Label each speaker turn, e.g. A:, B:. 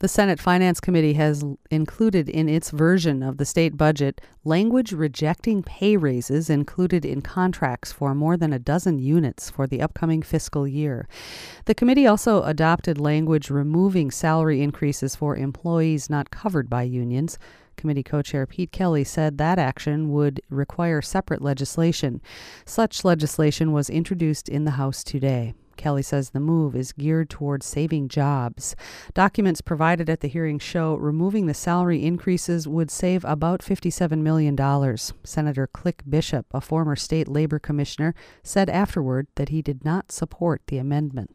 A: The Senate Finance Committee has included in its version of the state budget language rejecting pay raises included in contracts for more than a dozen units for the upcoming fiscal year. The committee also adopted language removing salary increases for employees not covered by unions. Committee co-chair Pete Kelly said that action would require separate legislation. Such legislation was introduced in the House today. Kelly says the move is geared towards saving jobs. Documents provided at the hearing show removing the salary increases would save about $57 million. Senator Click Bishop, a former state labor commissioner, said afterward that he did not support the amendment.